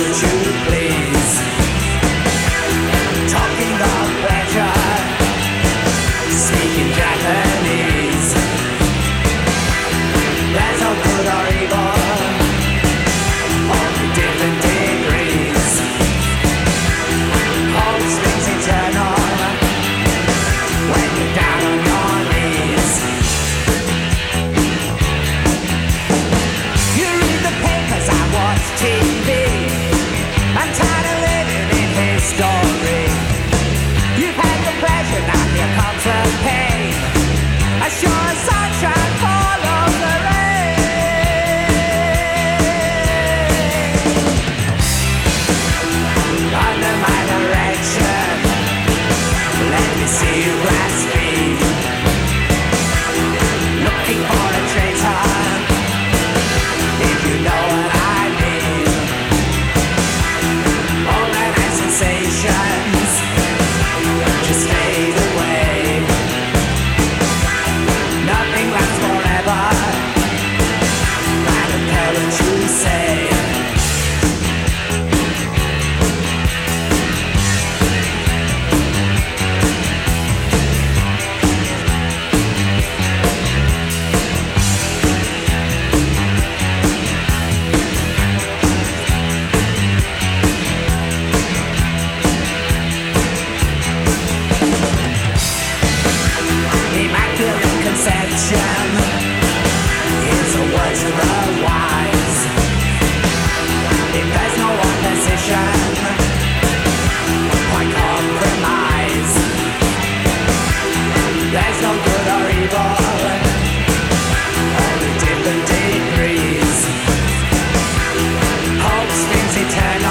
would you please? Talking of pleasure, speaking Japanese. There's no good or evil, only different degrees. Hold strings eternal when you're down on your knees. You read the papers, I watch TV. I'm tired of living in history. You've had the pleasure, now here comes the pain. A sure sunshine follows the rain. Under my direction, let me see you blaspheme. Looking for a traitor, if you know what I mean. All the nice sensations just fade away. Nothing lasts forever, I don't care what you say. Immaculate conception is a word to the wise. If there's no opposition, why compromise? There's no good or evil, only different degrees. Hope springs eternal